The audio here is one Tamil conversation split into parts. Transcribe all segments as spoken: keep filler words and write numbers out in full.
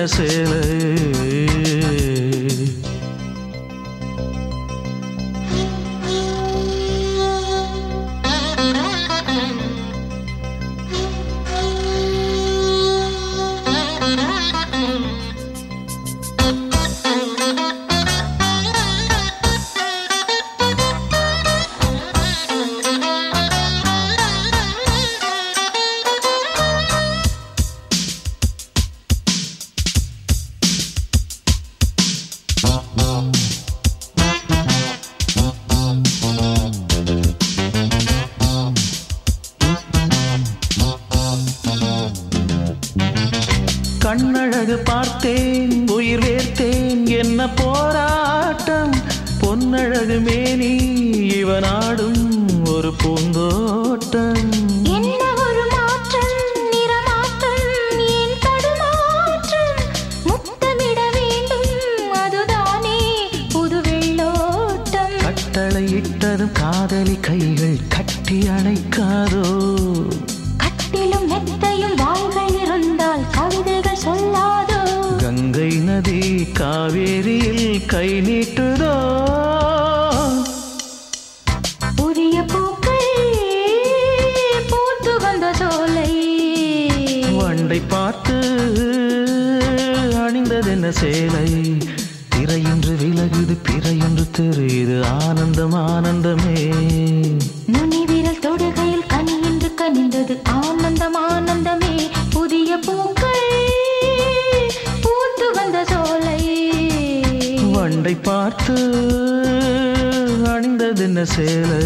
சேலை கண்ணழகு பார்த்தேன் உயிர் வேர்த்தேன் என்ன போராட்டம் பொன்னழகு மேனி இவனாடும் ஒரு பூந்தோட்டம் என்ன ஒரு மாற்றம் நிறமாற்றம் ஏன் தடுமாற்றம் முத்தமிட வேண்டும் அதுதானே புது வெள்ளோட்டம் கட்டளை இட்டதும் காதலி கைகள் கட்டி அணைக்காதோ கட்டிலும் மெத்தையும் வாய்கள் இருந்தால் கவிதைகள் சொல்லாதோ கங்கை நதி காவேரியில் கை நீட்டுதோ புதிய பூக்கள் பூத்து வந்த சோலை வண்டை பார்த்து அணிந்ததென்ன சேலை திரையொன்று விலகுது பிறையொன்று தெரியுது ஆனந்தம் ஆனந்தமே நுனி விரல் தொடுகையில் கனியென்று கனிந்தது ஆனந்தம் ஆனந்தமே புதிய பூக்கள் பூத்து வந்த சோலை வண்டை பார்த்து அணிந்ததென்ன சேலை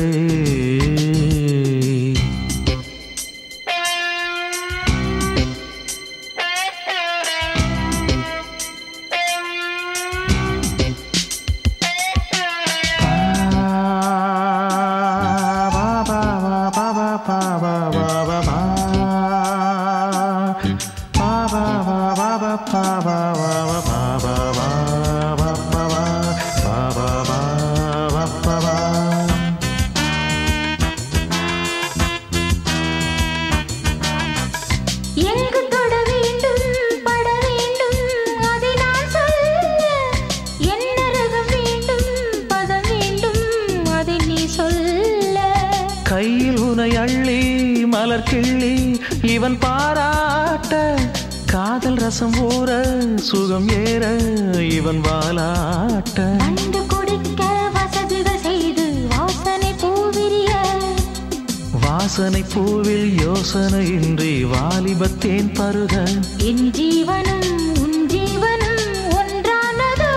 எங்கு தொட வேண்டும் பட வேண்டும் அதை நான் சொல்ல என்ன ரகம் வேண்டும் பதம் வேண்டும் அதை நீ சொல்ல கையில் உனை அள்ளி மலர் கிள்ளி இவன் பாராட்ட காதல் ரசம் ஊற சுகம் ஏற இவன் வாலாட்ட கண்டு குடிக்க வசதிகள் செய்து வாசனை பூவிரிய வாசனை பூவில் யோசனை இன்றி வாலிபத்தேன் பருக என் ஜீவனும் உன் ஜீவனும் ஒன்றானதோ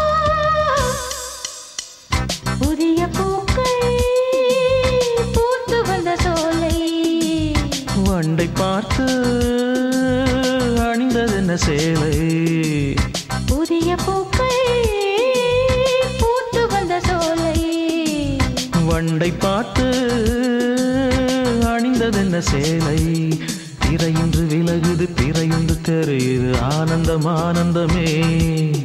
புதிய பூக்கள் பூத்து வந்த சோலை வண்டை பார்த்து அணிந்ததென்ன சேலை புதிய பூக்கள் பூத்து வந்த சோலை வண்டை பார்த்து அணிந்ததென்ன சேலை திரையொன்று விலகுது பிறையொன்று தெரியுது ஆனந்தம் ஆனந்தமே